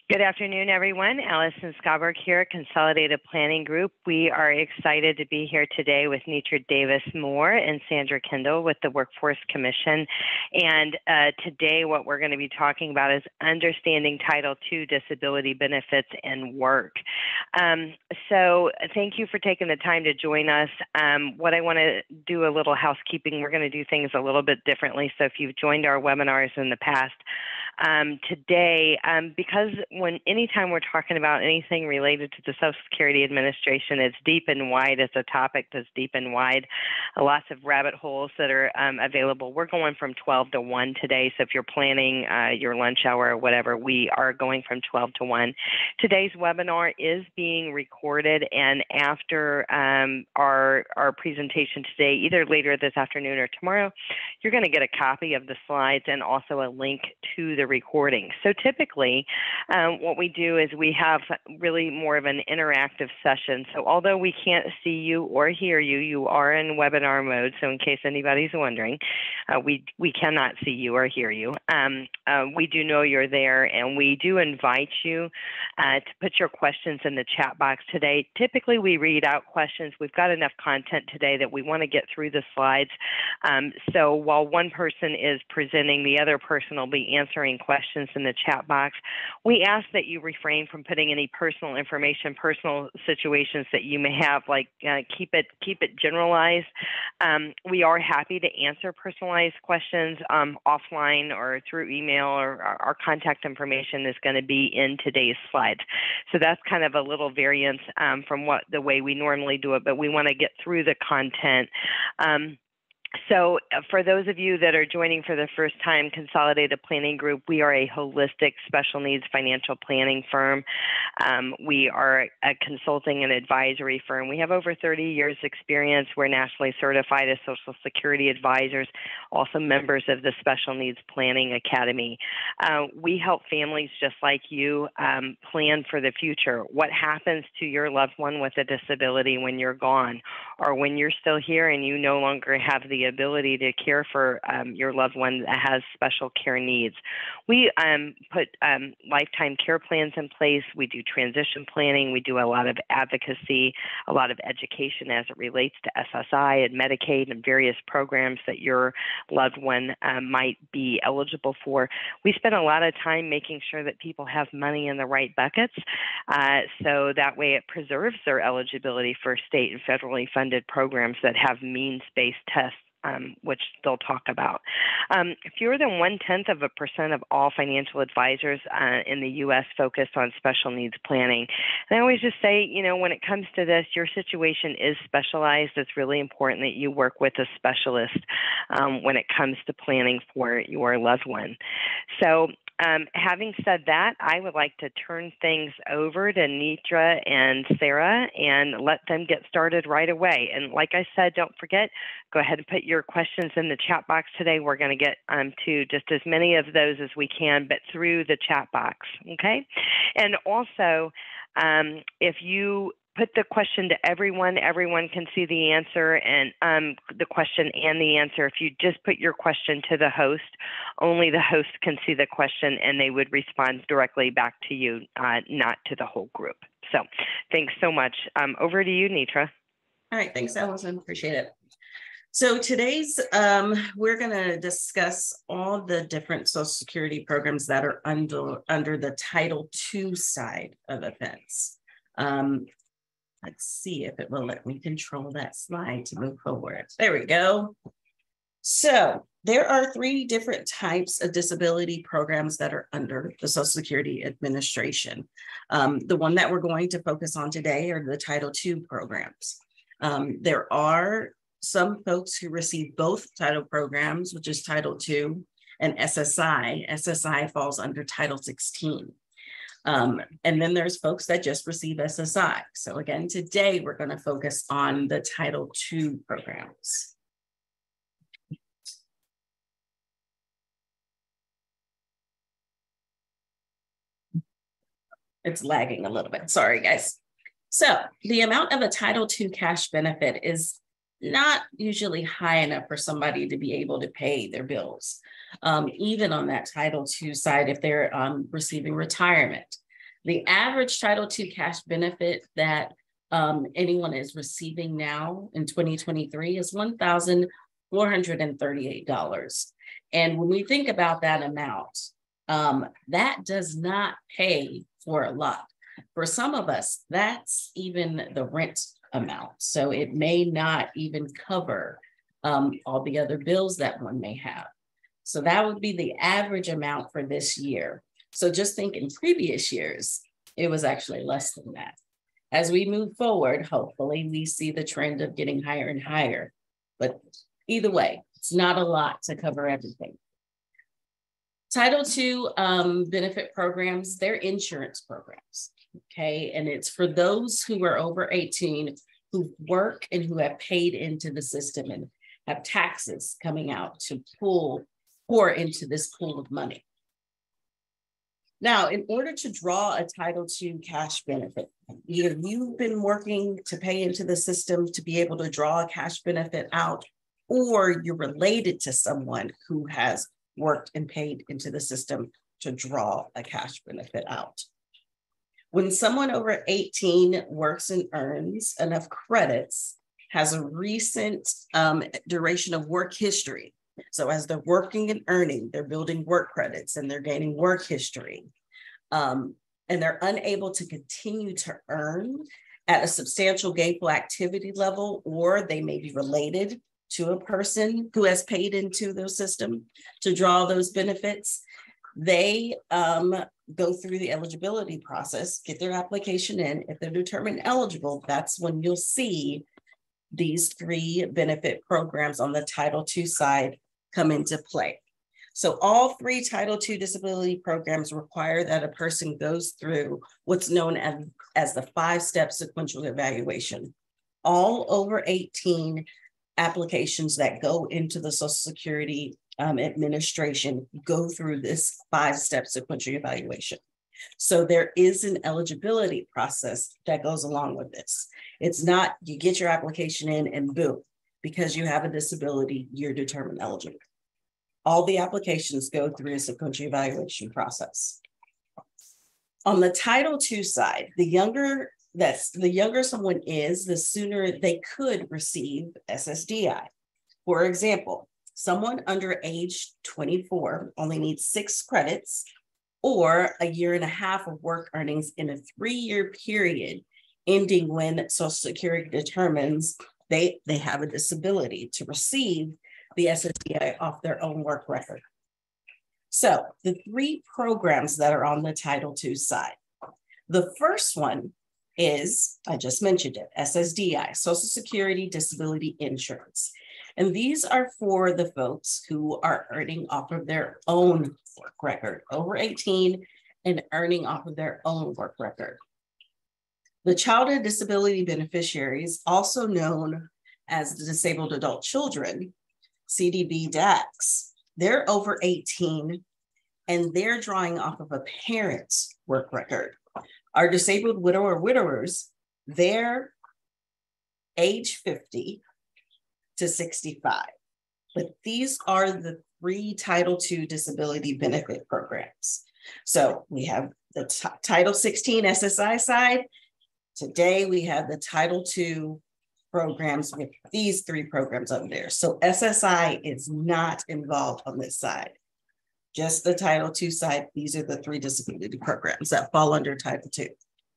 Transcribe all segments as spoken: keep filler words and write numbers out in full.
Good afternoon, everyone. Allison Schaberg here, Consolidated Planning Group. We are excited to be here today with Nitra Davis Moore and Sandra Kendall with the Workforce Commission. And uh, today what we're going to be talking about is understanding Title two disability benefits and work. Um, so thank you for taking the time to join us. Um, what I want to do a little housekeeping, we're going to do things a little bit differently. So if you've joined our webinars in the past, um, today, um, because when anytime we're talking about anything related to the Social Security Administration, it's deep and wide. It's a topic that's deep and wide. Uh, lots of rabbit holes that are um, available. We're going from twelve to one today. So if you're planning uh, your lunch hour or whatever, we are going from twelve to one. Today's webinar is being recorded, and after um, our, our presentation today, either later this afternoon or tomorrow, you're going to get a copy of the slides and also a link to the recording. So typically, um, what we do is we have really more of an interactive session. So although we can't see you or hear you, you are in webinar mode. So in case anybody's wondering, uh, we, we cannot see you or hear you. Um, uh, we do know you're there, and we do invite you uh, to put your questions in the chat box today. Typically, we read out questions. We've got enough content today that we want to get through the slides. Um, so while one person is presenting, the other person will be answering questions in the chat box. We ask that you refrain from putting any personal information, personal situations that you may have, like uh, keep it keep it generalized. Um, we are happy to answer personalized questions um, offline or through email, or our, our contact information is going to be in today's slides. So that's kind of a little variance um, from what the way we normally do it, but we want to get through the content. Um, So for those of you that are joining for the first time, Consolidated Planning Group, we are a holistic special needs financial planning firm. Um, we are a consulting and advisory firm. We have over thirty years experience. We're nationally certified as Social Security advisors, also members of the Special Needs Planning Academy. Uh, we help families just like you um, plan for the future. What happens to your loved one with a disability when you're gone, or when you're still here and you no longer have the ability to care for um, your loved one that has special care needs. We um, put um, lifetime care plans in place. We do transition planning. We do a lot of advocacy, a lot of education as it relates to S S I and Medicaid and various programs that your loved one um, might be eligible for. We spend a lot of time making sure that people have money in the right buckets, uh, so that way it preserves their eligibility for state and federally funded programs that have means-based tests, Um, which they'll talk about. Um, fewer than one-tenth of a percent of all financial advisors uh, in the U S focus on special needs planning. And I always just say, you know, when it comes to this, your situation is specialized. It's really important that you work with a specialist um, when it comes to planning for your loved one. So Um, having said that, I would like to turn things over to Nitra and Sarah and let them get started right away. And like I said, don't forget, go ahead and put your questions in the chat box today. We're going to get um, to just as many of those as we can, but through the chat box, okay? And also, um, if you put the question to everyone, everyone can see the answer and um, the question and the answer. If you just put your question to the host, only the host can see the question and they would respond directly back to you, uh, not to the whole group. So thanks so much. Um, over to you, Nitra. All right, thanks, Allison, appreciate it. So today's, um, we're gonna discuss all the different Social Security programs that are under, under the Title two side of the fence. Um, Let's see if it will let me control that slide to move forward. There we go. So there are three different types of disability programs that are under the Social Security Administration. Um, the one that we're going to focus on today are the Title two programs. Um, there are some folks who receive both title programs, which is Title two and S S I. S S I falls under Title sixteen. Um, and then there's folks that just receive S S I. So again, today we're going to focus on the Title two programs. It's lagging a little bit. Sorry, guys. So the amount of a Title two cash benefit is not usually high enough for somebody to be able to pay their bills. Um, even on that Title two side, if they're um, receiving retirement. The average Title two cash benefit that um, anyone is receiving now in twenty twenty-three is one thousand four hundred thirty-eight dollars. And when we think about that amount, um, that does not pay for a lot. For some of us, that's even the rent amount. So it may not even cover um, all the other bills that one may have. So that would be the average amount for this year. So just think in previous years, it was actually less than that. As we move forward, hopefully we see the trend of getting higher and higher. But either way, it's not a lot to cover everything. Title two um, benefit programs, they're insurance programs, okay? And it's for those who are over eighteen, who work and who have paid into the system and have taxes coming out to pull, pour into this pool of money. Now, in order to draw a Title two cash benefit, either you've been working to pay into the system to be able to draw a cash benefit out, or you're related to someone who has worked and paid into the system to draw a cash benefit out. When someone over eighteen works and earns enough credits, has a recent um, duration of work history. So as they're working and earning, they're building work credits and they're gaining work history. Um, and they're unable to continue to earn at a substantial gainful activity level, or they may be related to a person who has paid into their system to draw those benefits. They um, go through the eligibility process, get their application in. If they're determined eligible, that's when you'll see these three benefit programs on the Title two side come into play. So all three Title two disability programs require that a person goes through what's known as, as the five-step sequential evaluation. All over eighteen applications that go into the Social Security um, Administration go through this five-step sequential evaluation. So there is an eligibility process that goes along with this. It's not you get your application in and boom, because you have a disability, you're determined eligible. All the applications go through a sequential evaluation process. On the Title two side, the younger that's the younger someone is, the sooner they could receive S S D I. For example, someone under age twenty-four only needs six credits or a year and a half of work earnings in a three-year period ending when Social Security determines they, they have a disability to receive the S S D I off their own work record. So the three programs that are on the Title two side. The first one is, I just mentioned it, S S D I, Social Security Disability Insurance. And these are for the folks who are earning off of their own work record, over eighteen and earning off of their own work record. The Childhood Disability Beneficiaries, also known as the Disabled Adult Children, C D B D A Cs, they're over eighteen and they're drawing off of a parent's work record. Our disabled widow or widowers, they're age fifty to sixty-five. But these are the three Title two disability benefit programs. So we have the Title sixteen S S I side. Today we have the Title two programs with these three programs up there. So S S I is not involved on this side. Just the Title two side. These are the three disability programs that fall under Title two.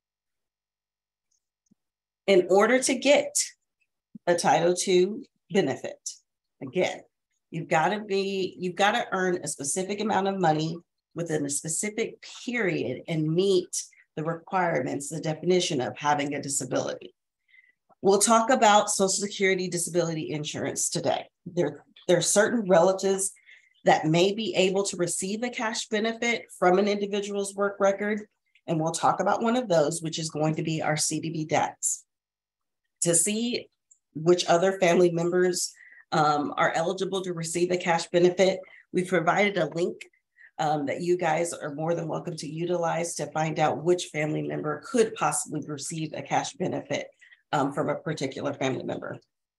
In order to get a Title two benefit, again, you've got to be, you've got to earn a specific amount of money within a specific period and meet the requirements, the definition of having a disability. We'll talk about Social Security disability insurance today. There, there are certain relatives that may be able to receive a cash benefit from an individual's work record. And we'll talk about one of those, which is going to be our C D B D A Cs. To see which other family members um, are eligible to receive a cash benefit, we've provided a link um, that you guys are more than welcome to utilize to find out which family member could possibly receive a cash benefit um, from a particular family member.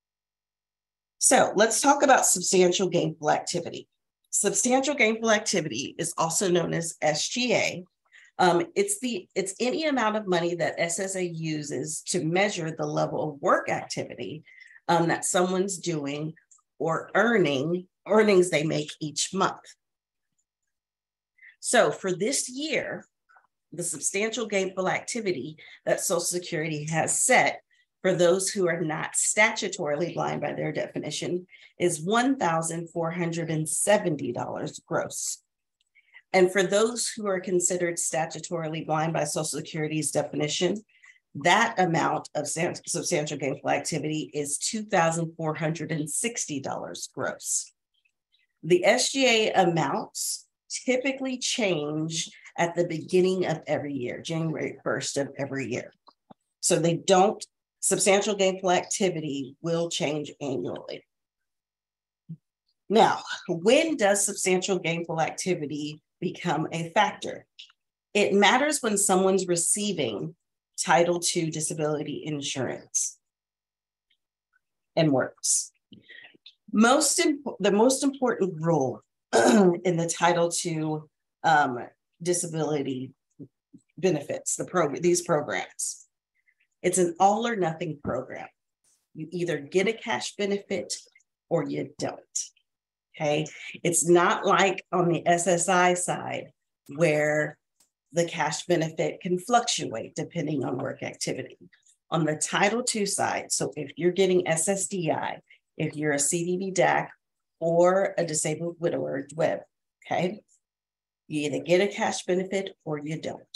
So let's talk about substantial gainful activity. Substantial gainful activity is also known as S G A. Um, it's the it's any amount of money that S S A uses to measure the level of work activity um, that someone's doing or earning earnings they make each month. So for this year, the substantial gainful activity that Social Security has set for those who are not statutorily blind by their definition is one thousand four hundred seventy dollars gross. And for those who are considered statutorily blind by Social Security's definition, that amount of substantial gainful activity is two thousand four hundred sixty dollars gross. The S G A amounts typically change at the beginning of every year, January first of every year. So they don't, substantial gainful activity will change annually. Now, when does substantial gainful activity become a factor? It matters when someone's receiving Title two disability insurance and works. Most imp- the most important rule in the Title two um, disability benefits, the program, these programs, it's an all or nothing program. You either get a cash benefit or you don't. Okay, it's not like on the S S I side where the cash benefit can fluctuate depending on work activity. On the Title two side, so if you're getting S S D I, if you're a C D B D A C or a disabled widower, D W I B, okay, you either get a cash benefit or you don't.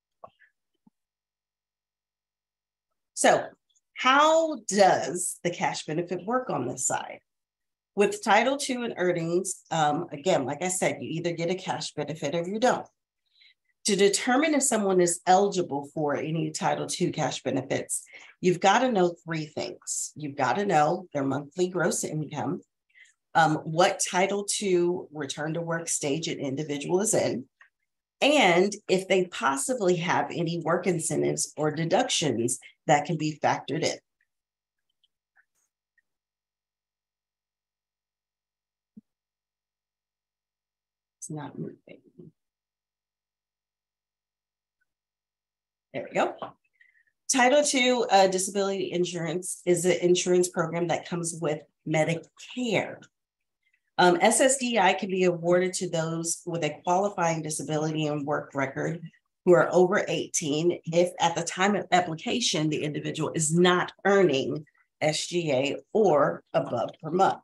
So how does the cash benefit work on this side? With Title two and earnings, um, again, like I said, you either get a cash benefit or you don't. To determine if someone is eligible for any Title two cash benefits, you've got to know three things. You've got to know their monthly gross income, um, what Title two return to work stage an individual is in, and if they possibly have any work incentives or deductions that can be factored in. It's not moving. There we go. Title two uh, disability insurance is an insurance program that comes with Medicare. Um, S S D I can be awarded to those with a qualifying disability and work record who are over eighteen if at the time of application, the individual is not earning S G A or above per month.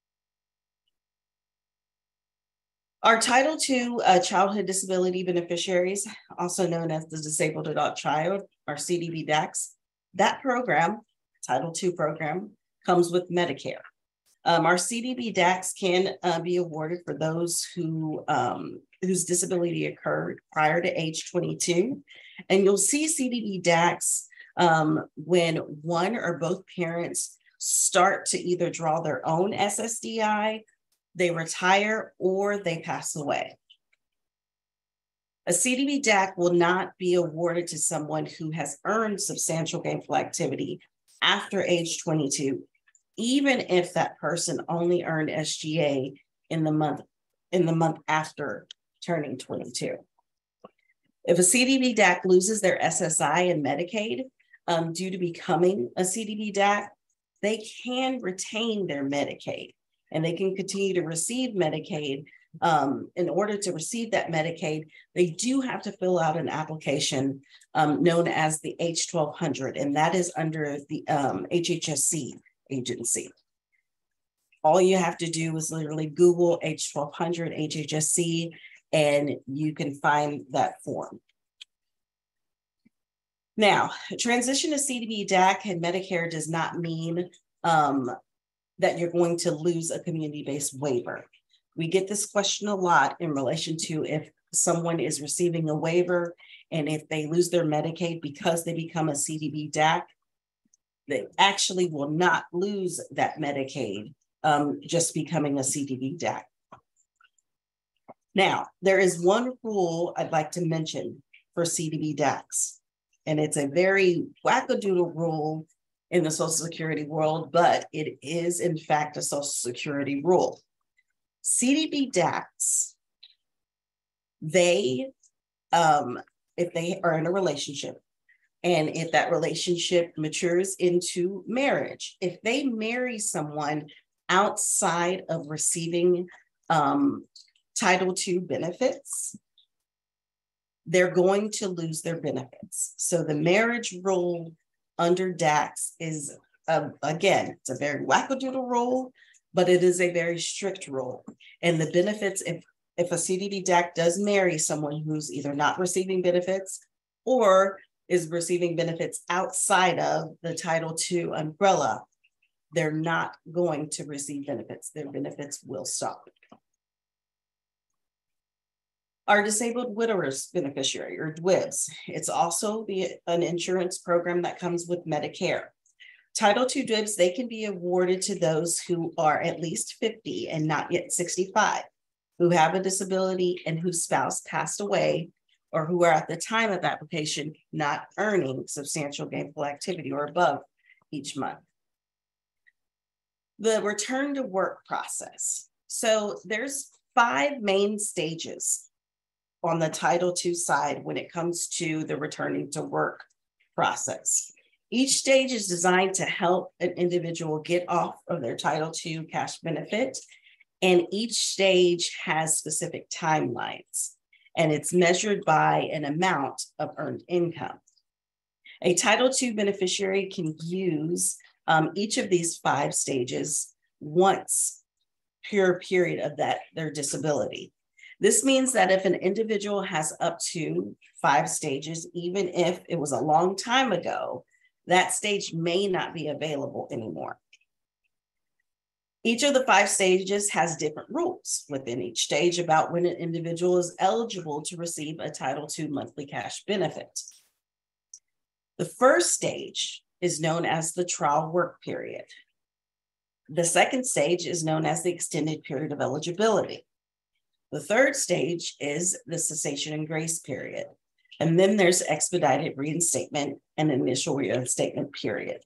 Our Title two uh, childhood disability beneficiaries, also known as the Disabled Adult Child, or C D B D A Cs, that program, Title two program, comes with Medicare. Um, our C D B D A Cs can uh, be awarded for those who um, whose disability occurred prior to age twenty-two. And you'll see C D B D A Cs um, when one or both parents start to either draw their own S S D I, they retire, or they pass away. A C D B D A C will not be awarded to someone who has earned substantial gainful activity after age twenty-two, even if that person only earned S G A in the month in the month after turning twenty-two. If a C D B D A C loses their S S I and Medicaid um, due to becoming a C D B D A C, they can retain their Medicaid and they can continue to receive Medicaid. Um, in order to receive that Medicaid, they do have to fill out an application um, known as the H twelve hundred, and that is under the um, H H S C agency. All you have to do is literally Google H twelve hundred H H S C, and you can find that form. Now, transition to C D B D A C and Medicare does not mean um, that you're going to lose a community-based waiver. We get this question a lot in relation to if someone is receiving a waiver and if they lose their Medicaid because they become a C D B D A C, they actually will not lose that Medicaid um, just becoming a C D B D A C. Now, there is one rule I'd like to mention for C D B D A Cs, and it's a very wackadoodle rule in the Social Security world, but it is in fact a Social Security rule. C D B D A Cs, they um, if they are in a relationship. And if that relationship matures into marriage, if they marry someone outside of receiving um, Title two benefits, they're going to lose their benefits. So the marriage rule under D A C is, uh, again, it's a very wackadoodle rule, but it is a very strict rule. And the benefits, if, if a C D D D A C does marry someone who's either not receiving benefits or is receiving benefits outside of the Title two umbrella, they're not going to receive benefits. Their benefits will stop. Our Disabled Widowers Beneficiary, or D W I Bs, it's also the, an insurance program that comes with Medicare. Title two D W I Bs, they can be awarded to those who are at least fifty and not yet sixty-five, who have a disability and whose spouse passed away, or who are at the time of application not earning substantial gainful activity or above each month. The return to work process. So there's five main stages on the Title two side when it comes to the returning to work process. Each stage is designed to help an individual get off of their Title two cash benefit, and each stage has specific timelines, and it's measured by an amount of earned income. A Title two beneficiary can use um, each of these five stages once per period of that their disability. This means that if an individual has up to five stages, even if it was a long time ago, that stage may not be available anymore. Each of the five stages has different rules within each stage about when an individual is eligible to receive a Title two monthly cash benefit. The first stage is known as the trial work period. The second stage is known as the extended period of eligibility. The third stage is the cessation and grace period. And then there's expedited reinstatement and initial reinstatement period.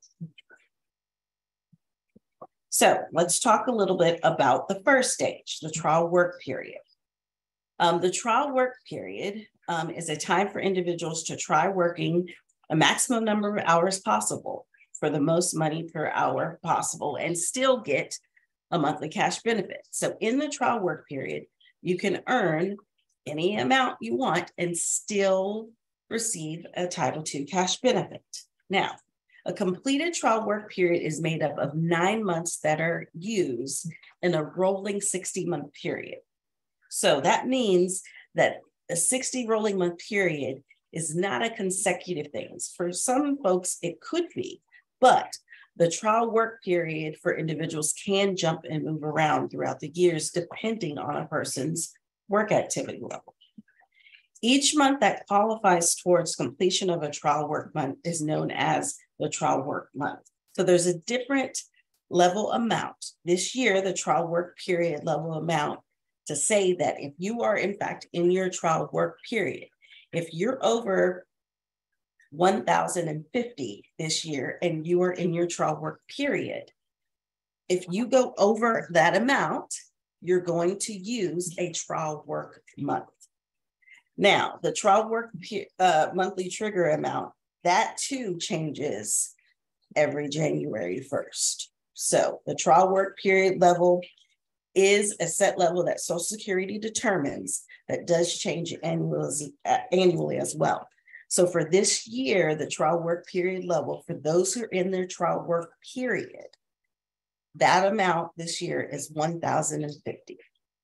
So let's talk a little bit about the first stage, the trial work period. Um, the trial work period um, is a time for individuals to try working a maximum number of hours possible for the most money per hour possible and still get a monthly cash benefit. So in the trial work period, you can earn any amount you want and still receive a Title two cash benefit. Now, a completed trial work period is made up of nine months that are used in a rolling sixty month period. So that means that a sixty rolling month period is not a consecutive thing. For some folks, it could be, but the trial work period for individuals can jump and move around throughout the years, depending on a person's work activity level. Each month that qualifies towards completion of a trial work month is known as the trial work month. So there's a different level amount. This year, the trial work period level amount to say that if you are in fact in your trial work period, if you're over one thousand fifty this year and you are in your trial work period, if you go over that amount, you're going to use a trial work month. Now, the trial work uh, monthly trigger amount, that too changes every January first. So the trial work period level is a set level that Social Security determines that does change annually, uh, annually as well. So for this year, the trial work period level, for those who are in their trial work period, that amount this year is one thousand fifty.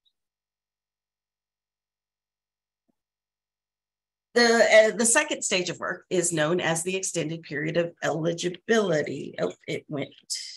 The, uh, the second stage of work is known as the extended period of eligibility. Oh, it went.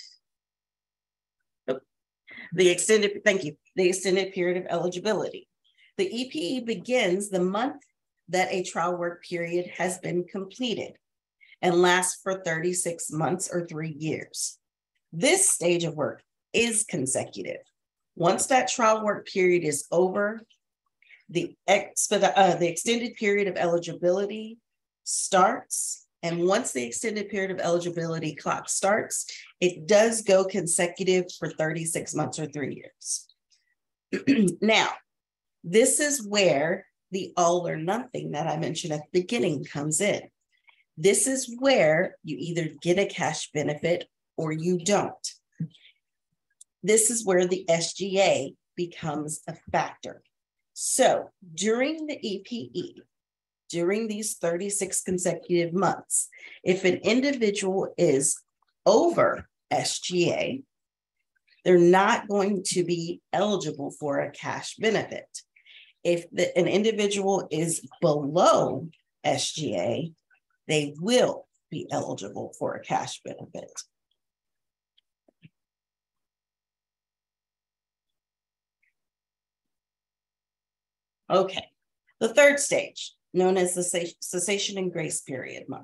Oh. The extended, thank you, the extended period of eligibility. The E P E begins the month that a trial work period has been completed and lasts for thirty-six months or three years. This stage of work is consecutive. Once that trial work period is over, the, exped- uh, the extended period of eligibility starts. And once the extended period of eligibility clock starts, it does go consecutive for thirty-six months or three years. Now, this is where the all or nothing that I mentioned at the beginning comes in. This is where you either get a cash benefit or you don't. This is where the S G A becomes a factor. So during the E P E, during these thirty-six consecutive months, if an individual is over S G A, they're not going to be eligible for a cash benefit. If the, an individual is below S G A, they will be eligible for a cash benefit. Okay, the third stage, known as the cessation and grace period month.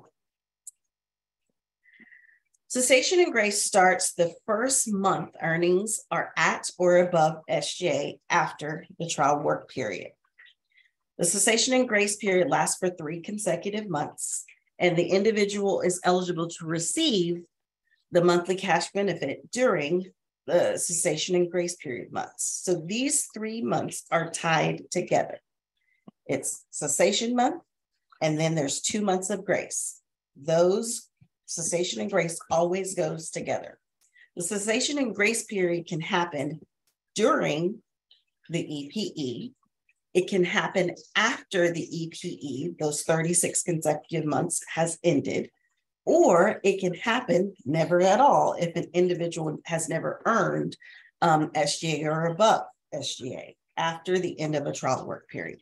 Cessation and grace starts the first month earnings are at or above S G A after the trial work period. The cessation and grace period lasts for three consecutive months, and the individual is eligible to receive the monthly cash benefit during the cessation and grace period months. So these three months are tied together. It's cessation month, and then there's two months of grace. Those cessation and grace always goes together. The cessation and grace period can happen during the E P E. It can happen after the E P E, those thirty-six consecutive months has ended, or it can happen never at all if an individual has never earned um, S G A or above S G A after the end of a trial work period.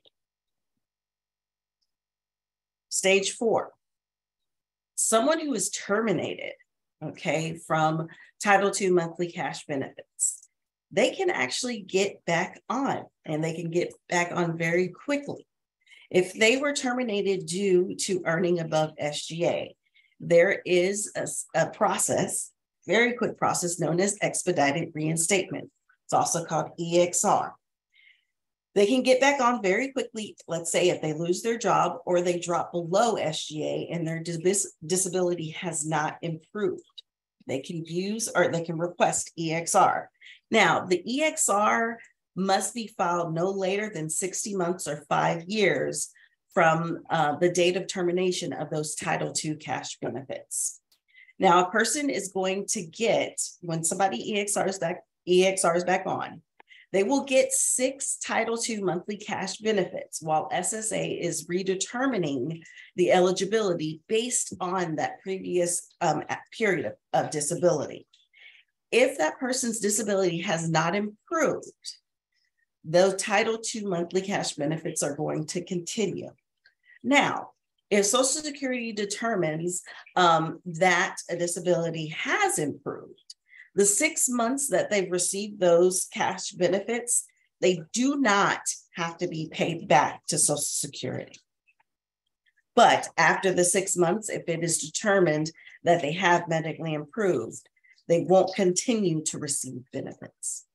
Stage four, someone who is terminated, okay, from Title two monthly cash benefits, they can actually get back on, and they can get back on very quickly. If they were terminated due to earning above S G A, there is a, a process, very quick process known as expedited reinstatement. It's also called E X R. They can get back on very quickly, let's say if they lose their job or they drop below S G A and their dis disability has not improved. They can use or they can request E X R. Now, the E X R must be filed no later than sixty months or five years from uh, the date of termination of those Title two cash benefits. Now, a person is going to get, when somebody E X Rs back, E X Rs back on, they will get six Title two monthly cash benefits while S S A is redetermining the eligibility based on that previous um, period of, of disability. If that person's disability has not improved, those Title two monthly cash benefits are going to continue. Now, if Social Security determines um, that a disability has improved, the six months that they've received those cash benefits, they do not have to be paid back to Social Security. But after the six months, if it is determined that they have medically improved, they won't continue to receive benefits.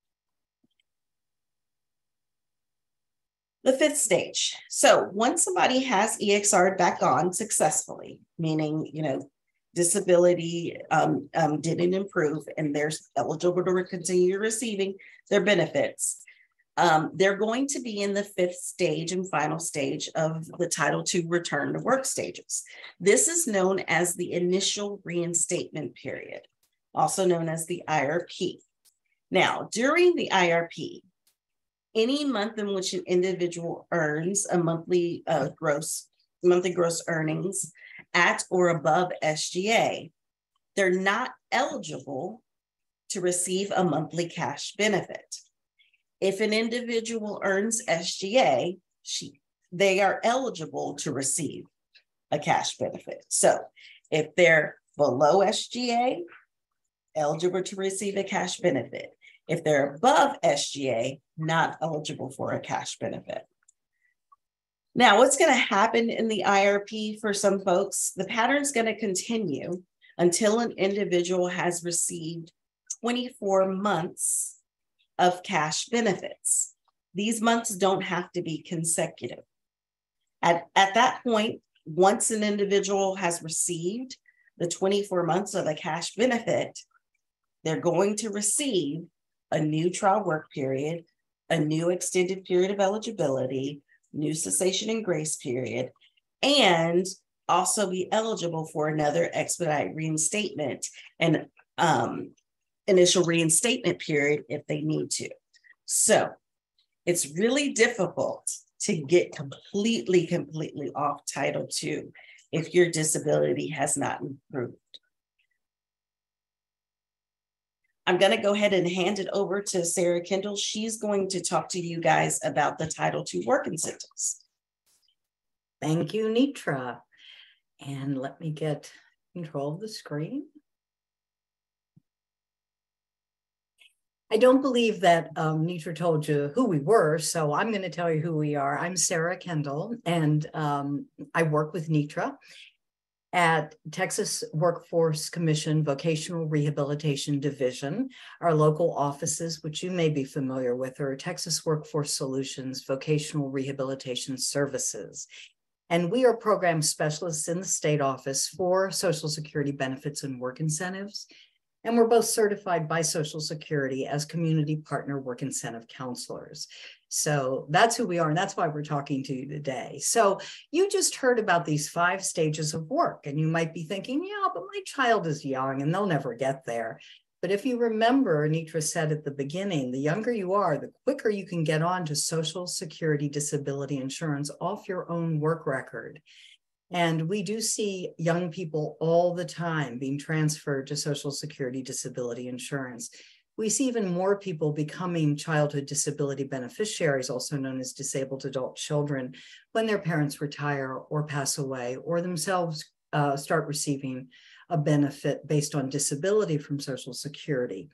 The fifth stage. So once somebody has E X R'd back on successfully, meaning, you know, disability um, um, didn't improve and they're eligible to continue receiving their benefits, um, they're going to be in the fifth stage and final stage of the Title two return to work stages. This is known as the initial reinstatement period, also known as the I R P. Now, during the I R P, any month in which an individual earns a monthly uh, gross monthly gross earnings at or above S G A, they're not eligible to receive a monthly cash benefit. If an individual earns S G A, she, they are eligible to receive a cash benefit. So if they're below S G A, eligible to receive a cash benefit. If they're above S G A, not eligible for a cash benefit. Now, what's going to happen in the I R P for some folks? The pattern is going to continue until an individual has received twenty-four months of cash benefits. These months don't have to be consecutive. At, at that point, once an individual has received the twenty-four months of a cash benefit, they're going to receive a new trial work period, a new extended period of eligibility, new cessation and grace period, and also be eligible for another expedited reinstatement and um, initial reinstatement period if they need to. So it's really difficult to get completely, completely off Title two if your disability has not improved. I'm going to go ahead and hand it over to Sarah Kendall. She's going to talk to you guys about the Title two work incentives. Thank you, Nitra. And let me get control of the screen. I don't believe that um, Nitra told you who we were, so I'm going to tell you who we are. I'm Sarah Kendall, and um, I work with Nitra at Texas Workforce Commission Vocational Rehabilitation Division. Our local offices, which you may be familiar with, are Texas Workforce Solutions Vocational Rehabilitation Services. And we are program specialists in the state office for Social Security benefits and work incentives. And we're both certified by Social Security as community partner work incentive counselors. So that's who we are, and that's why we're talking to you today. So you just heard about these five stages of work, and you might be thinking, yeah, but my child is young and they'll never get there. But if you remember, Nitra said at the beginning, the younger you are, the quicker you can get on to Social Security disability insurance off your own work record. And we do see young people all the time being transferred to Social Security disability insurance. We see even more people becoming childhood disability beneficiaries, also known as disabled adult children, when their parents retire or pass away or themselves uh, start receiving a benefit based on disability from Social Security.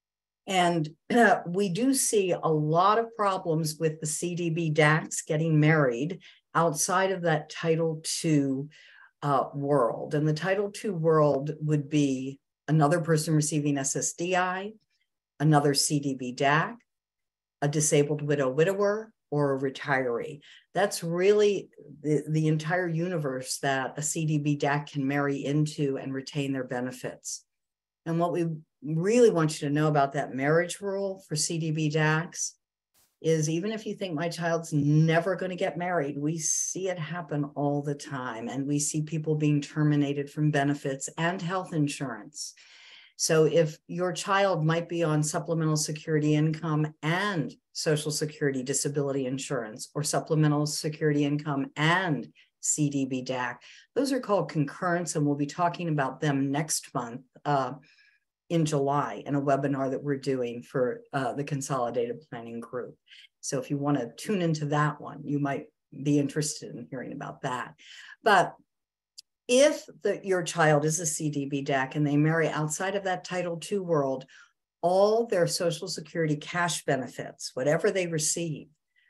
And uh, we do see a lot of problems with the C D B D A Cs getting married outside of that Title two uh, world. And the Title two world would be another person receiving S S D I, another C D B D A C, a disabled widow widower, or a retiree. That's really the, the entire universe that a C D B D A C can marry into and retain their benefits. And what we really want you to know about that marriage rule for C D B D A Cs is, even if you think my child's never going to get married, we see it happen all the time. And we see people being terminated from benefits and health insurance. So if your child might be on supplemental security income and Social Security disability insurance, or supplemental security income and C D B D A C, those are called concurrents, and we'll be talking about them next month uh, in July in a webinar that we're doing for uh, the Consolidated Planning Group. So if you want to tune into that one, you might be interested in hearing about that. But if the, your child is a C D B D A C and they marry outside of that Title two world, all their Social Security cash benefits, whatever they receive,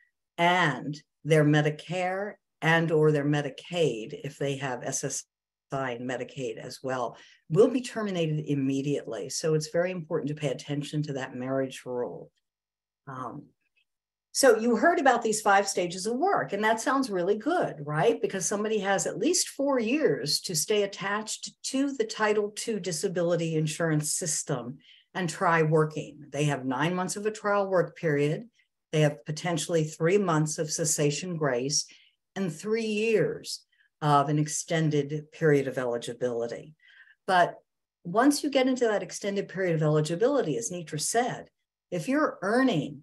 and their Medicare and or their Medicaid, if they have S S I and Medicaid as well, will be terminated immediately. So it's very important to pay attention to that marriage rule. Um, So you heard about these five stages of work, and that sounds really good, right? Because somebody has at least four years to stay attached to the Title two disability insurance system and try working. They have nine months of a trial work period. They have potentially three months of cessation grace and three years of an extended period of eligibility. But once you get into that extended period of eligibility, as Nitra said, if you're earning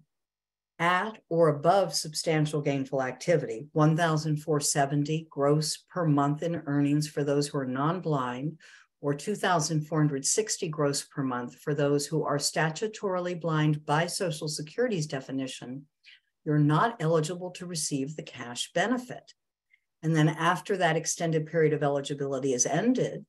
at or above substantial gainful activity, one thousand four hundred seventy gross per month in earnings for those who are non-blind, or two thousand four hundred sixty gross per month for those who are statutorily blind by Social Security's definition, you're not eligible to receive the cash benefit. And then after that extended period of eligibility is ended,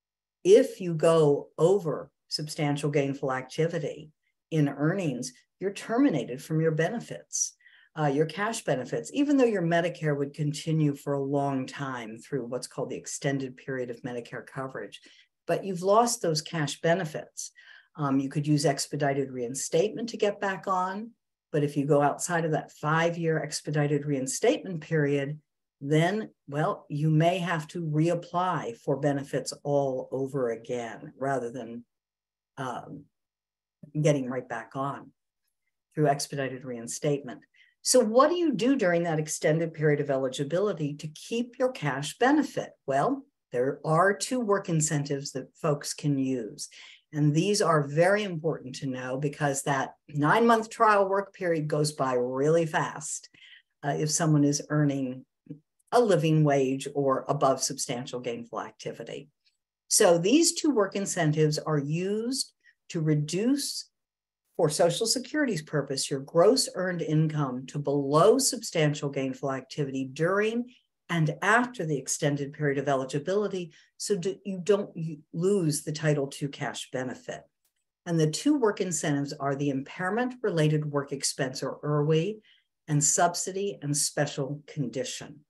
if you go over substantial gainful activity in earnings, you're terminated from your benefits, uh, your cash benefits, even though your Medicare would continue for a long time through what's called the extended period of Medicare coverage. But you've lost those cash benefits. Um, you could use expedited reinstatement to get back on. But if you go outside of that five-year expedited reinstatement period, then, well, you may have to reapply for benefits all over again rather than um, getting right back on through expedited reinstatement. So what do you do during that extended period of eligibility to keep your cash benefit? Well, there are two work incentives that folks can use. And these are very important to know because that nine-month trial work period goes by really fast uh, if someone is earning a living wage or above substantial gainful activity. So these two work incentives are used to reduce, for Social Security's purpose, your gross earned income to below substantial gainful activity during and after the extended period of eligibility, so do, you don't you lose the Title two cash benefit. And the two work incentives are the impairment-related work expense, or I R W I, and subsidy and special condition.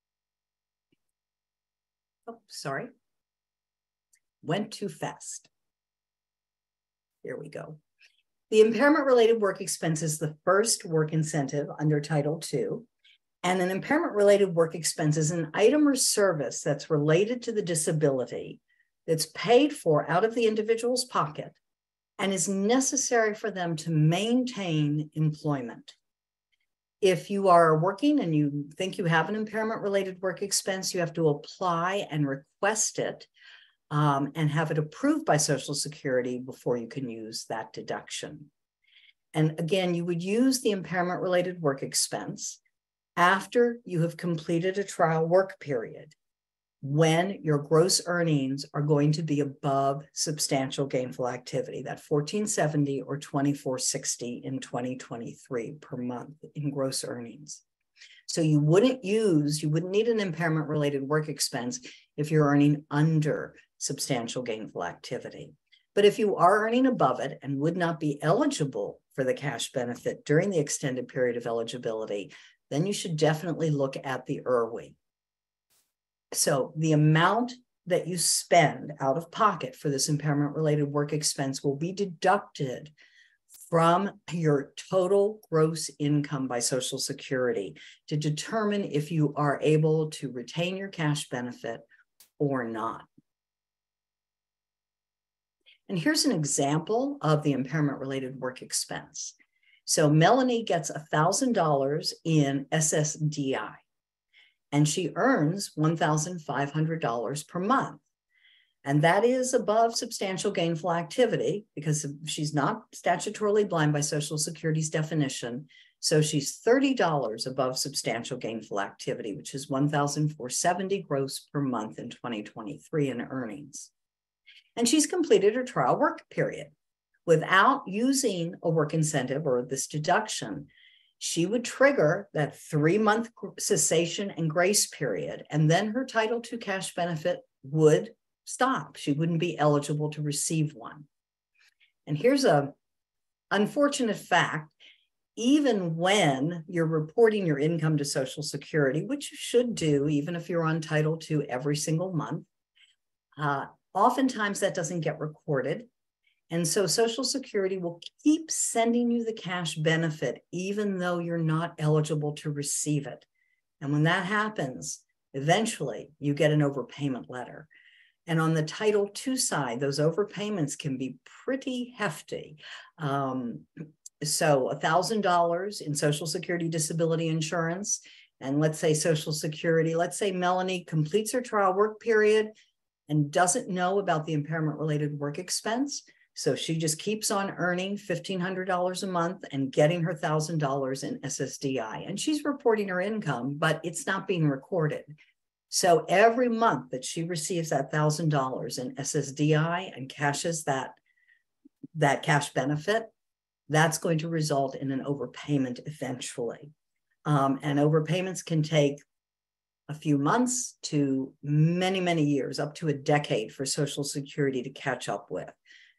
Oh, sorry. Went too fast. Here we go. The impairment-related work expense is the first work incentive under Title two. And an impairment-related work expense is an item or service that's related to the disability that's paid for out of the individual's pocket and is necessary for them to maintain employment. If you are working and you think you have an impairment-related work expense, you have to apply and request it um, and have it approved by Social Security before you can use that deduction. And again, you would use the impairment-related work expense after you have completed a trial work period, when your gross earnings are going to be above substantial gainful activity, that fourteen seventy or twenty-four sixty in twenty twenty-three per month in gross earnings. So you wouldn't use, you wouldn't need an impairment-related work expense if you're earning under substantial gainful activity. But if you are earning above it and would not be eligible for the cash benefit during the extended period of eligibility, then you should definitely look at the I R W I. So the amount that you spend out of pocket for this impairment-related work expense will be deducted from your total gross income by Social Security to determine if you are able to retain your cash benefit or not. And here's an example of the impairment-related work expense. So Melanie gets one thousand dollars in S S D I, and she earns one thousand five hundred dollars per month. And that is above substantial gainful activity because she's not statutorily blind by Social Security's definition. So she's thirty dollars above substantial gainful activity, which is one thousand four hundred seventy dollars gross per month in twenty twenty-three in earnings. And she's completed her trial work period. Without using a work incentive or this deduction, she would trigger that three-month cessation and grace period, and then her Title two cash benefit would stop. She wouldn't be eligible to receive one. And here's a unfortunate fact. Even when you're reporting your income to Social Security, which you should do even if you're on Title two every single month, uh, oftentimes that doesn't get recorded. And so Social Security will keep sending you the cash benefit, even though you're not eligible to receive it. And when that happens, eventually you get an overpayment letter. And on the Title two side, those overpayments can be pretty hefty. Um, so one thousand dollars in Social Security disability insurance, and let's say Social Security, let's say Melanie completes her trial work period and doesn't know about the impairment-related work expense. So she just keeps on earning fifteen hundred dollars a month and getting her one thousand dollars in S S D I. And she's reporting her income, but it's not being recorded. So every month that she receives that one thousand dollars in S S D I and cashes that, that cash benefit, that's going to result in an overpayment eventually. Um, and overpayments can take a few months to many, many years, up to a decade for Social Security to catch up with.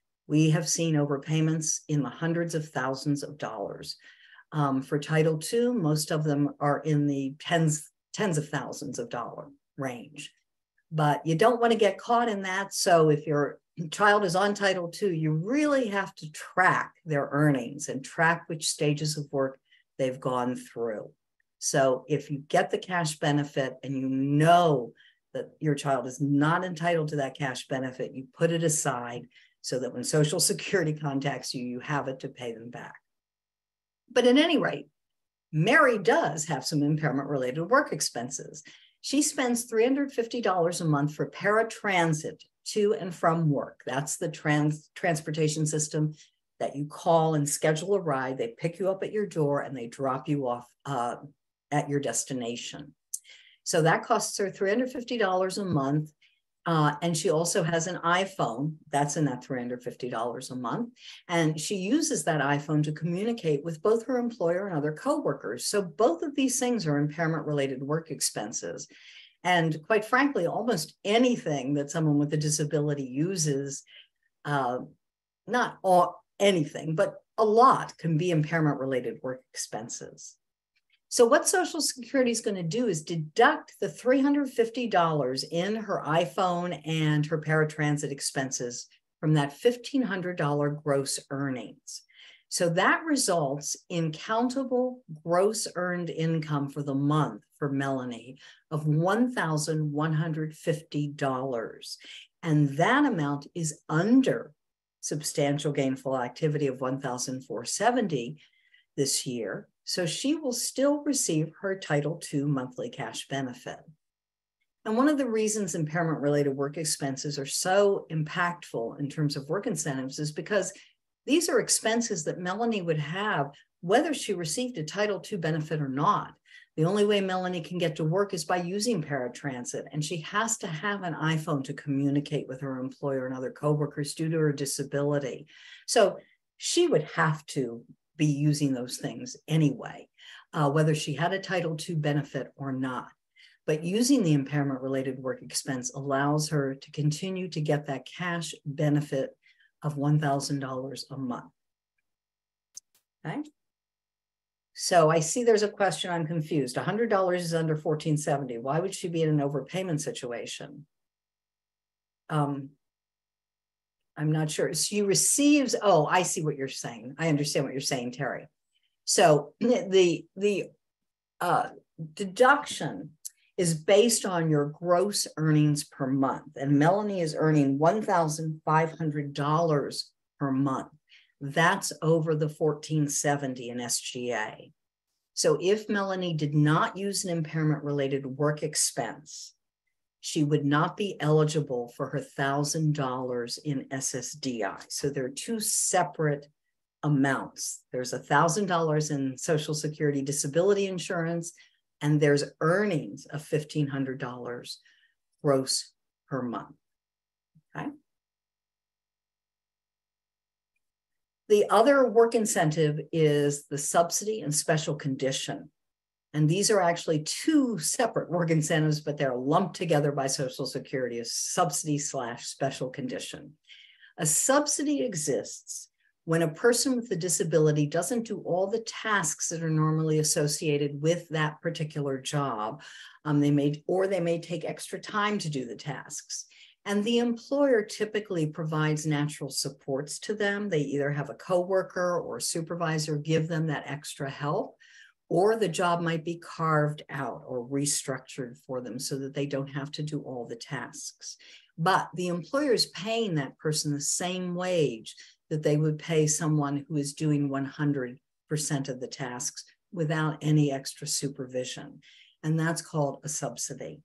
We have seen overpayments in the hundreds of thousands of dollars. Um, for Title two, most of them are in the tens, tens of thousands of dollar range. But you don't want to get caught in that. So if your child is on Title two, you really have to track their earnings and track which stages of work they've gone through. So if you get the cash benefit and you know that your child is not entitled to that cash benefit, you put it aside so that when Social Security contacts you, you have it to pay them back. But at any rate, Mary does have some impairment-related work expenses. She spends three hundred fifty dollars a month for paratransit to and from work. That's the trans transportation system that you call and schedule a ride. They pick you up at your door and they drop you off uh, at your destination. So that costs her three hundred fifty dollars a month. Uh, and she also has an iPhone. That's in that three hundred fifty dollars a month. And she uses that iPhone to communicate with both her employer and other coworkers. So both of these things are impairment-related work expenses. And quite frankly, almost anything that someone with a disability uses, uh, not all, anything, but a lot can be impairment-related work expenses. So what Social Security is going to do is deduct the three hundred fifty dollars in her iPhone and her paratransit expenses from that fifteen hundred dollars gross earnings. So that results in countable gross earned income for the month for Melanie of one thousand one hundred fifty dollars. And that amount is under substantial gainful activity of one thousand four hundred seventy dollars this year. So she will still receive her Title two monthly cash benefit. And one of the reasons impairment-related work expenses are so impactful in terms of work incentives is because these are expenses that Melanie would have whether she received a Title two benefit or not. The only way Melanie can get to work is by using paratransit, and she has to have an iPhone to communicate with her employer and other coworkers due to her disability. So she would have to be using those things anyway, uh, whether she had a Title two benefit or not. But using the impairment-related work expense allows her to continue to get that cash benefit of one thousand dollars a month. Okay. So I see there's a question, I'm confused. one hundred dollars is under fourteen seventy. Why would she be in an overpayment situation? Um, I'm not sure. She receives, oh, I see what you're saying. I understand what you're saying, Terry. So the, the uh, deduction is based on your gross earnings per month. And Melanie is earning one thousand five hundred dollars per month. That's over the fourteen seventy in S G A. So if Melanie did not use an impairment-related work expense, she would not be eligible for her one thousand dollars in S S D I. So there are two separate amounts. There's one thousand dollars in Social Security disability insurance, and there's earnings of fifteen hundred dollars gross per month. Okay. The other work incentive is the subsidy and special condition. And these are actually two separate work incentives, but they're lumped together by Social Security as subsidy slash special condition. A subsidy exists when a person with a disability doesn't do all the tasks that are normally associated with that particular job. Um, they may, or they may take extra time to do the tasks. And the employer typically provides natural supports to them. They either have a coworker or a supervisor give them that extra help, or the job might be carved out or restructured for them so that they don't have to do all the tasks. But the employer is paying that person the same wage that they would pay someone who is doing one hundred percent of the tasks without any extra supervision. And that's called a subsidy.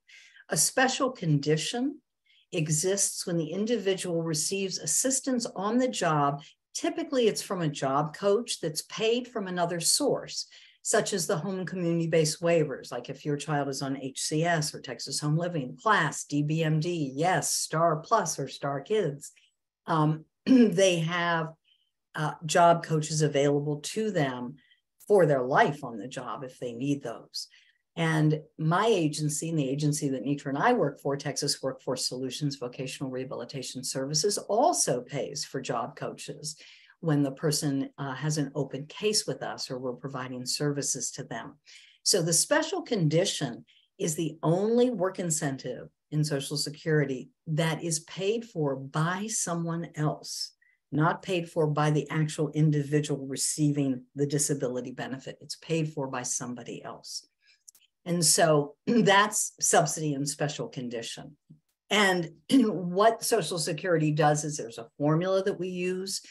A special condition exists when the individual receives assistance on the job. Typically, it's from a job coach that's paid from another source, such as the home community-based waivers, like if your child is on H C S or Texas Home Living, CLASS, D B M D, YES, STAR Plus, or STAR Kids. Um, they have uh, job coaches available to them for their life on the job if they need those. And my agency, and the agency that Nitra and I work for, Texas Workforce Solutions Vocational Rehabilitation Services, also pays for job coaches when the person uh, has an open case with us or we're providing services to them. So the special condition is the only work incentive in Social Security that is paid for by someone else, not paid for by the actual individual receiving the disability benefit. It's paid for by somebody else. And so that's subsidy and special condition. And what Social Security does is there's a formula that we use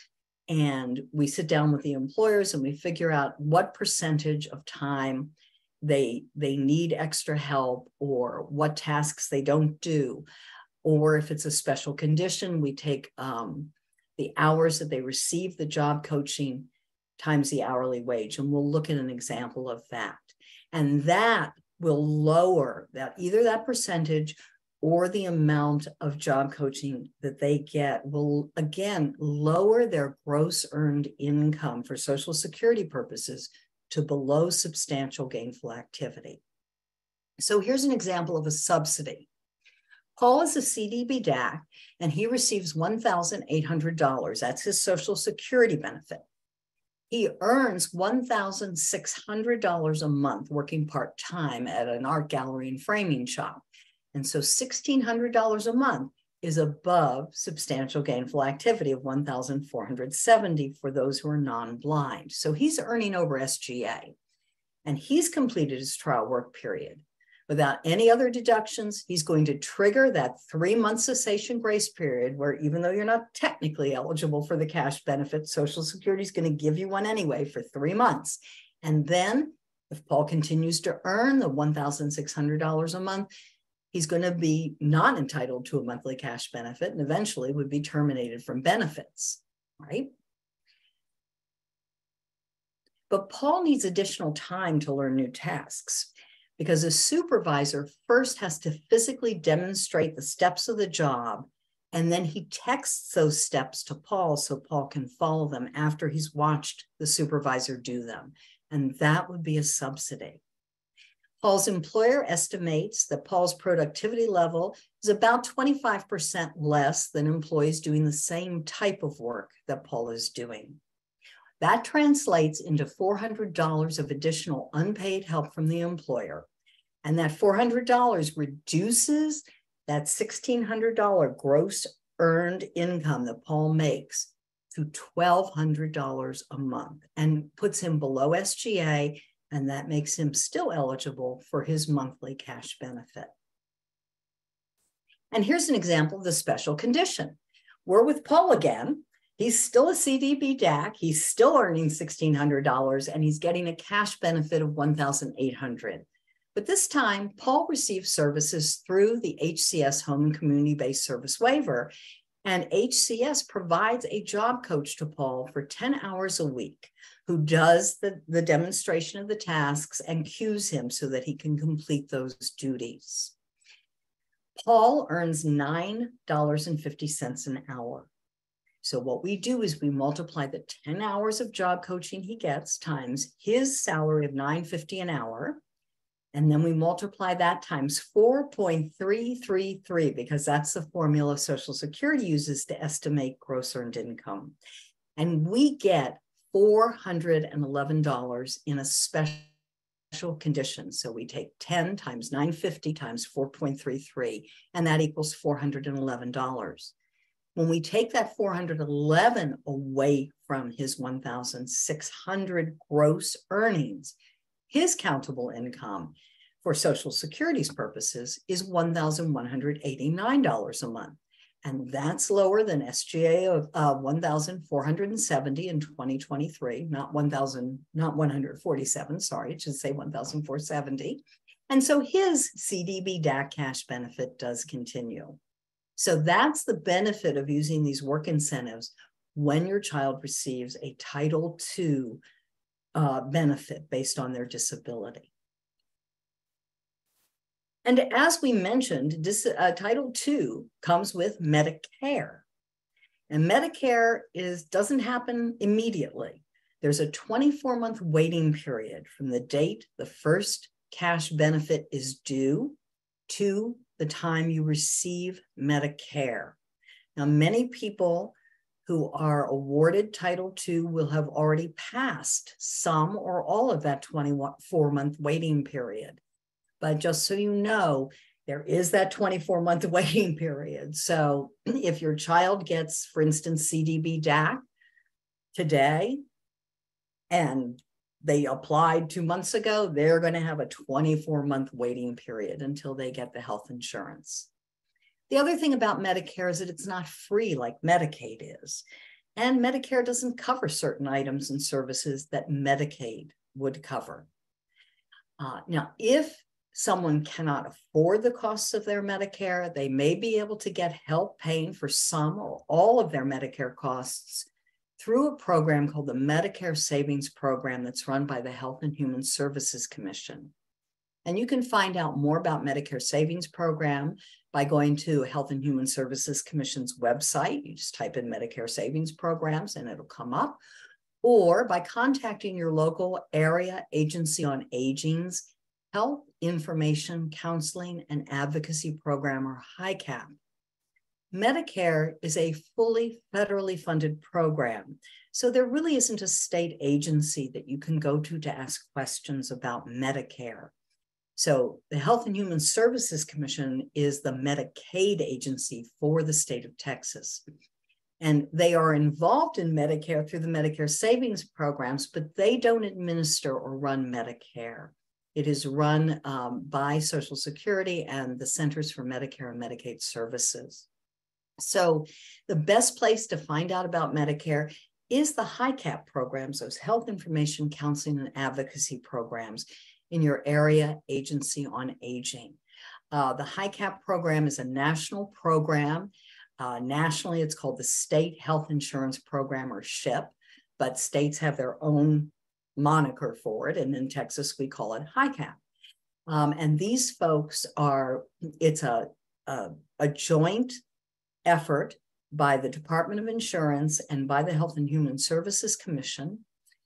And we sit down with the employers and we figure out what percentage of time they, they need extra help, or what tasks they don't do. Or if it's a special condition, we take um, the hours that they receive the job coaching times the hourly wage. And we'll look at an example of that. And that will lower that, either that percentage or the amount of job coaching that they get will, again, lower their gross earned income for Social Security purposes to below substantial gainful activity. So here's an example of a subsidy. Paul is a C D B D A C, and he receives one thousand eight hundred dollars. That's his Social Security benefit. He earns one thousand six hundred dollars a month working part-time at an art gallery and framing shop. And so one thousand six hundred dollars a month is above substantial gainful activity of one thousand four hundred seventy dollars for those who are non-blind. So he's earning over S G A, and he's completed his trial work period. Without any other deductions, he's going to trigger that three-month cessation grace period where, even though you're not technically eligible for the cash benefit, Social Security is going to give you one anyway for three months. And then if Paul continues to earn the one thousand six hundred dollars a month, he's going to be not entitled to a monthly cash benefit and eventually would be terminated from benefits, right? But Paul needs additional time to learn new tasks, because a supervisor first has to physically demonstrate the steps of the job, and then he texts those steps to Paul so Paul can follow them after he's watched the supervisor do them. And that would be a subsidy. Paul's employer estimates that Paul's productivity level is about twenty-five percent less than employees doing the same type of work that Paul is doing. That translates into four hundred dollars of additional unpaid help from the employer. And that four hundred dollars reduces that one thousand six hundred dollars gross earned income that Paul makes to one thousand two hundred dollars a month and puts him below S G A, and that makes him still eligible for his monthly cash benefit. And here's an example of the special condition. We're with Paul again. He's still a C D B D A C. He's still earning one thousand six hundred dollars, and he's getting a cash benefit of one thousand eight hundred dollars. But this time, Paul receives services through the H C S Home and Community-Based Service Waiver, and H C S provides a job coach to Paul for ten hours a week who does the, the demonstration of the tasks and cues him so that he can complete those duties. Paul earns nine dollars and fifty cents an hour. So what we do is we multiply the ten hours of job coaching he gets times his salary of nine fifty an hour. And then we multiply that times four point three three three, because that's the formula Social Security uses to estimate gross earned income. And we get four hundred eleven dollars in a special condition. So we take ten times nine fifty times four point three three, and that equals four hundred eleven dollars. When we take that four hundred eleven away from his one thousand six hundred gross earnings, his countable income for Social Security's purposes is one thousand one hundred eighty-nine dollars a month. And that's lower than S G A of uh, one thousand four hundred seventy in twenty twenty-three, not one thousand, not one hundred forty-seven, sorry, it should say one thousand four hundred seventy. And so his C D B D A C cash benefit does continue. So that's the benefit of using these work incentives when your child receives a Title two uh, benefit based on their disability. And as we mentioned, this, uh, Title two comes with Medicare. And Medicare is, doesn't happen immediately. There's a twenty-four month waiting period from the date the first cash benefit is due to the time you receive Medicare. Now, many people who are awarded Title two will have already passed some or all of that twenty-four month waiting period. But just so you know, there is that twenty-four month waiting period. So if your child gets, for instance, C D B D A C today, and they applied two months ago, they're going to have a twenty-four month waiting period until they get the health insurance. The other thing about Medicare is that it's not free like Medicaid is. And Medicare doesn't cover certain items and services that Medicaid would cover. Uh, now, if someone cannot afford the costs of their Medicare, they may be able to get help paying for some or all of their Medicare costs through a program called the Medicare Savings Program that's run by the Health and Human Services Commission. And you can find out more about Medicare Savings Program by going to Health and Human Services Commission's website. You just type in Medicare Savings Programs and it'll come up, or by contacting your local area agency on aging's Health Information Counseling and Advocacy Program, or HICAP. Medicare is a fully federally funded program, so there really isn't a state agency that you can go to to ask questions about Medicare. So the Health and Human Services Commission is the Medicaid agency for the state of Texas. And they are involved in Medicare through the Medicare Savings Programs, but they don't administer or run Medicare. It is run um, by Social Security and the Centers for Medicare and Medicaid Services. So the best place to find out about Medicare is the HICAP programs, those Health Information Counseling and Advocacy programs in your area agency on aging. Uh, the HICAP program is a national program. Uh, nationally, it's called the State Health Insurance Program, or SHIP, but states have their own moniker for it. And in Texas, we call it HICAP. Um, and these folks are, it's a, a, a joint effort by the Department of Insurance and by the Health and Human Services Commission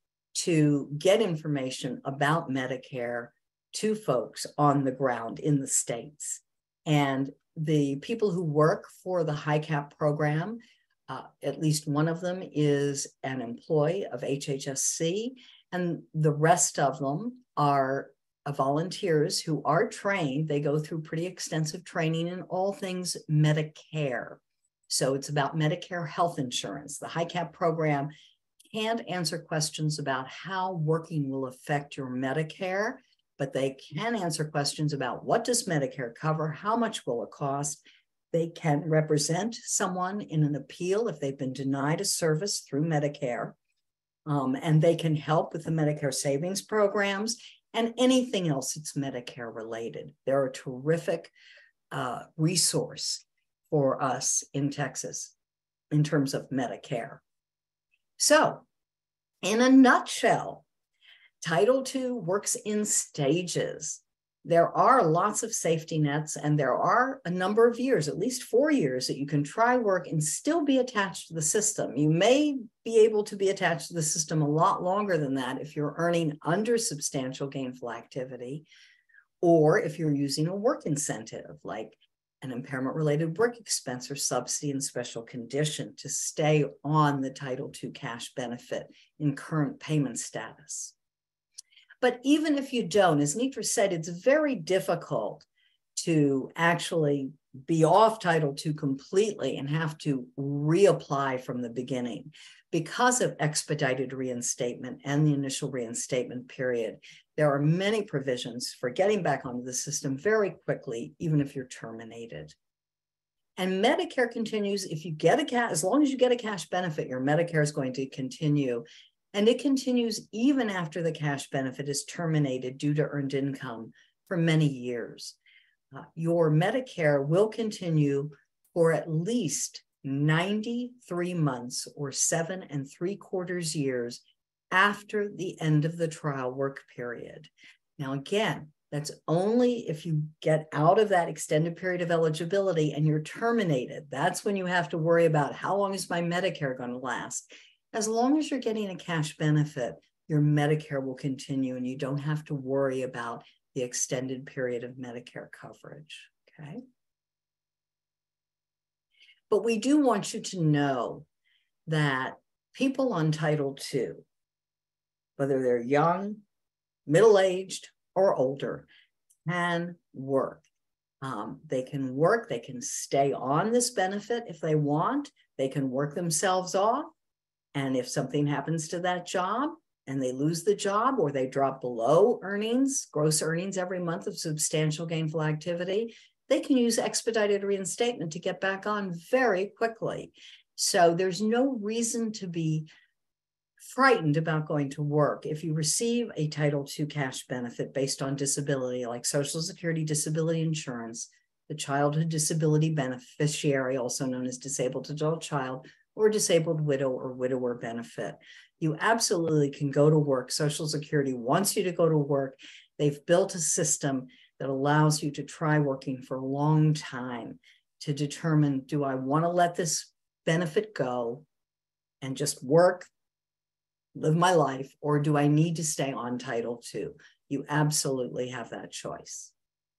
to get information about Medicare to folks on the ground in the states. And the people who work for the HICAP program, uh, at least one of them is an employee of H H S C, and the rest of them are uh, volunteers who are trained. They go through pretty extensive training in all things Medicare. So it's about Medicare health insurance. The HICAP program can't answer questions about how working will affect your Medicare, but they can answer questions about what does Medicare cover, how much will it cost. They can represent someone in an appeal if they've been denied a service through Medicare, um, and they can help with the Medicare savings programs and anything else that's Medicare related. They're a terrific uh, resource for us in Texas in terms of Medicare. So, in a nutshell, Title two works in stages. There are lots of safety nets, and there are a number of years, at least four years, that you can try work and still be attached to the system. You may be able to be attached to the system a lot longer than that if you're earning under substantial gainful activity, or if you're using a work incentive like an impairment-related work expense or subsidy and special condition to stay on the Title two cash benefit in current payment status. But even if you don't, as Nitra said, it's very difficult to actually be off Title two completely and have to reapply from the beginning because of expedited reinstatement and the initial reinstatement period. There are many provisions for getting back onto the system very quickly, even if you're terminated. And Medicare continues, if you get a cash, as long as you get a cash benefit, your Medicare is going to continue. And it continues even after the cash benefit is terminated due to earned income for many years. Uh, your Medicare will continue for at least ninety-three months or seven and three quarters years after the end of the trial work period. Now, again, that's only if you get out of that extended period of eligibility and you're terminated. That's when you have to worry about how long is my Medicare going to last. As long as you're getting a cash benefit, your Medicare will continue and you don't have to worry about the extended period of Medicare coverage, okay? But we do want you to know that people on Title two, whether they're young, middle-aged, or older, can work. Um, they can work, they can stay on this benefit if they want, they can work themselves off. And if something happens to that job and they lose the job or they drop below earnings, gross earnings every month of substantial gainful activity, they can use expedited reinstatement to get back on very quickly. So there's no reason to be frightened about going to work. If you receive a Title two cash benefit based on disability, like Social Security disability insurance, the childhood disability beneficiary, also known as disabled adult child, or disabled widow or widower benefit, you absolutely can go to work. Social Security wants you to go to work. They've built a system that allows you to try working for a long time to determine, do I want to let this benefit go and just work, live my life, or do I need to stay on Title two? You absolutely have that choice.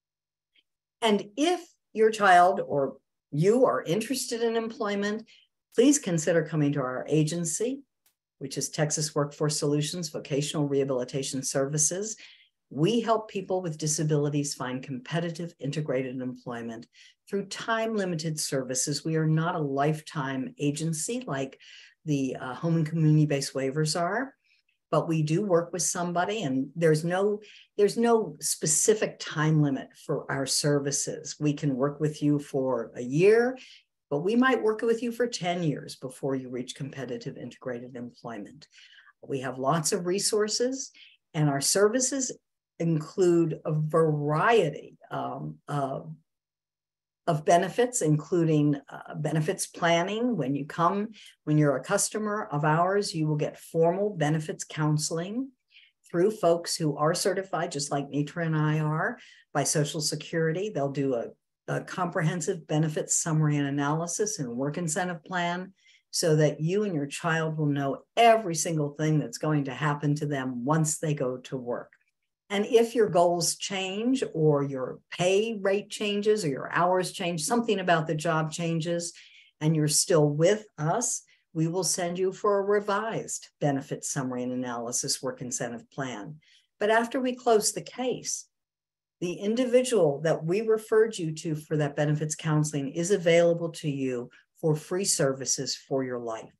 And if your child or you are interested in employment, please consider coming to our agency, which is Texas Workforce Solutions Vocational Rehabilitation Services. We help people with disabilities find competitive integrated employment through time-limited services. We are not a lifetime agency like the uh, home and community-based waivers are, but we do work with somebody, and there's no, there's no specific time limit for our services. We can work with you for a year, but we might work with you for ten years before you reach competitive integrated employment. We have lots of resources, and our services include a variety um, of of benefits, including uh, benefits planning. When you come, when you're a customer of ours, you will get formal benefits counseling through folks who are certified, just like Nitra and I are, by Social Security. They'll do a, a comprehensive benefits summary and analysis and work incentive plan so that you and your child will know every single thing that's going to happen to them once they go to work. And if your goals change or your pay rate changes or your hours change, something about the job changes, and you're still with us, we will send you for a revised benefit summary and analysis work incentive plan. But after we close the case, the individual that we referred you to for that benefits counseling is available to you for free services for your life.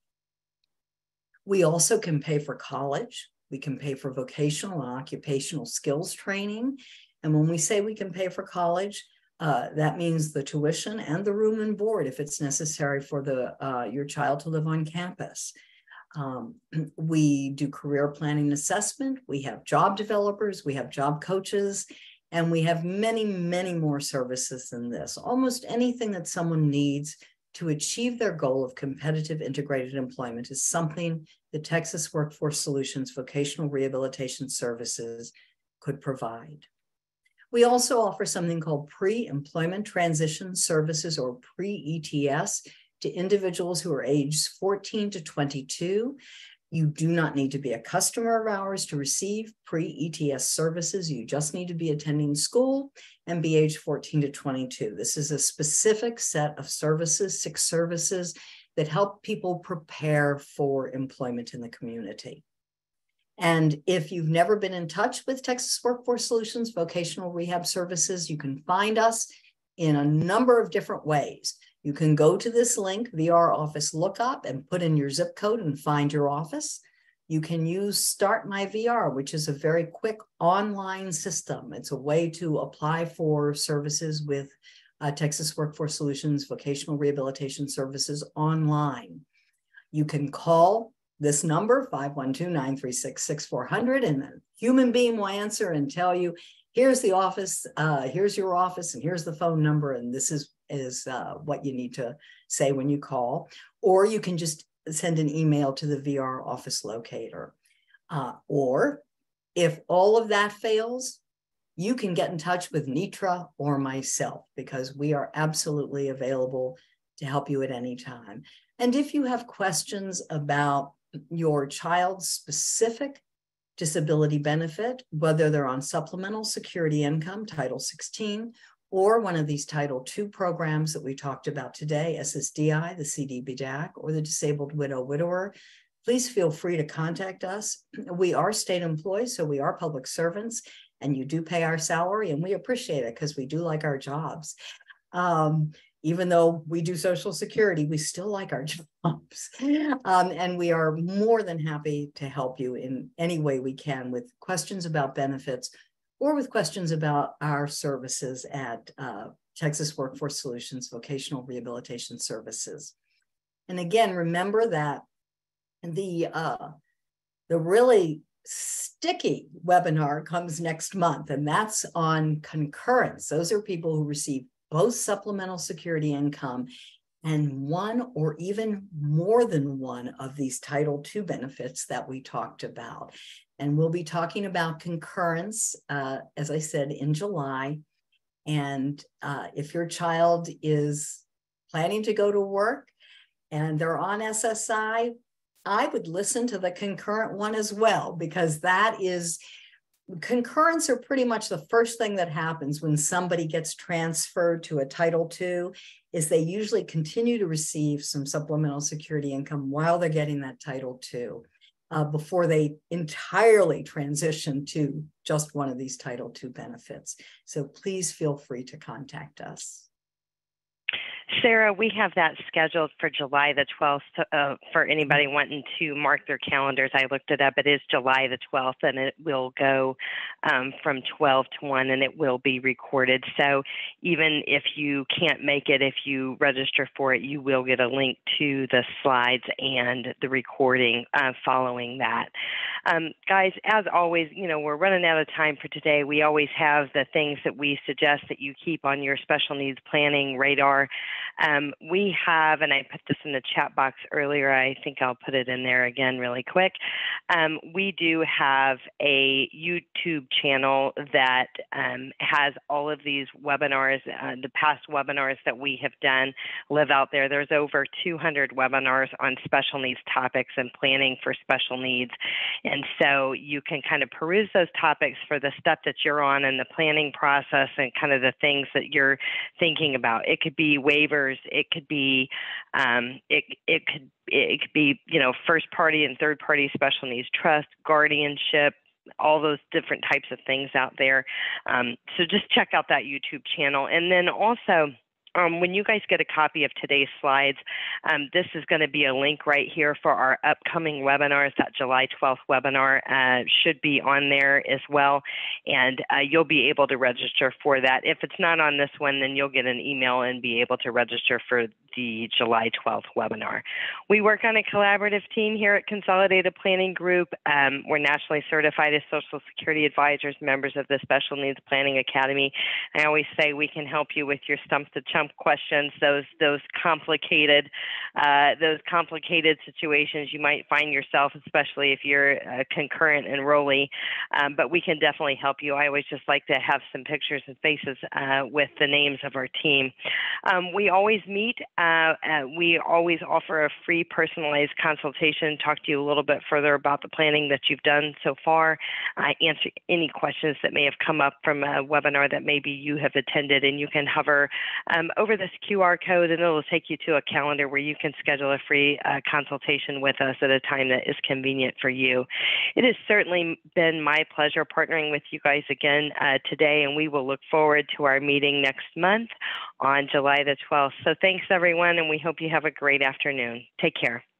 We also can pay for college. We can pay for vocational and occupational skills training. And when we say we can pay for college, uh, that means the tuition and the room and board if it's necessary for the uh, your child to live on campus. Um, we do career planning assessment. We have job developers. We have job coaches. And we have many, many more services than this. Almost anything that someone needs to achieve their goal of competitive integrated employment is something the Texas Workforce Solutions Vocational Rehabilitation Services could provide. We also offer something called pre-employment transition services, or pre-E T S, to individuals who are aged fourteen to twenty-two. You do not need to be a customer of ours to receive pre-E T S services. You just need to be attending school and be age fourteen to twenty-two. This is a specific set of services, six services that help people prepare for employment in the community. And if you've never been in touch with Texas Workforce Solutions Vocational Rehab Services, you can find us in a number of different ways. You can go to this link, V R Office Lookup, and put in your zip code and find your office. You can use Start My V R, which is a very quick online system. It's a way to apply for services with uh, Texas Workforce Solutions Vocational Rehabilitation Services online. You can call this number, five one two, nine three six, six four zero zero, and a human being will answer and tell you, here's the office, uh, here's your office, and here's the phone number, and this is is uh, what you need to say when you call. Or you can just send an email to the V R office locator. Uh, or if all of that fails, you can get in touch with Nitra or myself, because we are absolutely available to help you at any time. And if you have questions about your child's specific disability benefit, whether they're on supplemental security income, Title sixteen, or one of these Title two programs that we talked about today, S S D I, the C D B D A C, or the Disabled Widow Widower, please feel free to contact us. We are state employees, so we are public servants, and you do pay our salary, and we appreciate it because we do like our jobs. Um, even though we do Social Security, we still like our jobs. Um, and we are more than happy to help you in any way we can with questions about benefits, or with questions about our services at uh, Texas Workforce Solutions Vocational Rehabilitation Services. And again, remember that the, uh, the really sticky webinar comes next month, and that's on concurrence. Those are people who receive both supplemental security income and one or even more than one of these Title two benefits that we talked about. And we'll be talking about concurrence, uh, as I said, in July. And uh, if your child is planning to go to work and they're on S S I, I would listen to the concurrent one as well, because that is, concurrents are pretty much the first thing that happens when somebody gets transferred to a Title two, is they usually continue to receive some supplemental security income while they're getting that Title two, uh, before they entirely transition to just one of these Title two benefits. So please feel free to contact us. Sarah, we have that scheduled for July the twelfth uh, for anybody wanting to mark their calendars. I looked it up. It is July the twelfth, and it will go um, from twelve to one, and it will be recorded. So even if you can't make it, if you register for it, you will get a link to the slides and the recording uh, following that. Um, guys, as always, you know, we're running out of time for today. We always have the things that we suggest that you keep on your special needs planning radar. Um, we have, and I put this in the chat box earlier, I think I'll put it in there again really quick. Um, we do have a YouTube channel that um, has all of these webinars, uh, the past webinars that we have done live out there. There's over two hundred webinars on special needs topics and planning for special needs. And so you can kind of peruse those topics for the stuff that you're on in the planning process and kind of the things that you're thinking about. It could be waivers, it could be, um, it, it could, it could be, you know, first party and third party special needs trust, guardianship, all those different types of things out there. Um, so just check out that YouTube channel. And then also, Um, when you guys get a copy of today's slides, um, this is going to be a link right here for our upcoming webinars. That July twelfth webinar uh, should be on there as well, and uh, you'll be able to register for that. If it's not on this one, then you'll get an email and be able to register for the July twelfth webinar. We work on a collaborative team here at Consolidated Planning Group. Um, we're nationally certified as Social Security advisors, members of the Special Needs Planning Academy. I always say we can help you with your stump to chump questions, those those complicated uh, those complicated situations you might find yourself, especially if you're a concurrent enrollee. Um, but we can definitely help you. I always just like to have some pictures and faces uh, with the names of our team. Um, we always meet. Uh, uh, we always offer a free personalized consultation, talk to you a little bit further about the planning that you've done so far, uh, answer any questions that may have come up from a webinar that maybe you have attended, and you can hover um, over this Q R code and it'll take you to a calendar where you can schedule a free uh, consultation with us at a time that is convenient for you. It has certainly been my pleasure partnering with you guys again uh, today, and we will look forward to our meeting next month on July the twelfth. So thanks everyone, and we hope you have a great afternoon. Take care.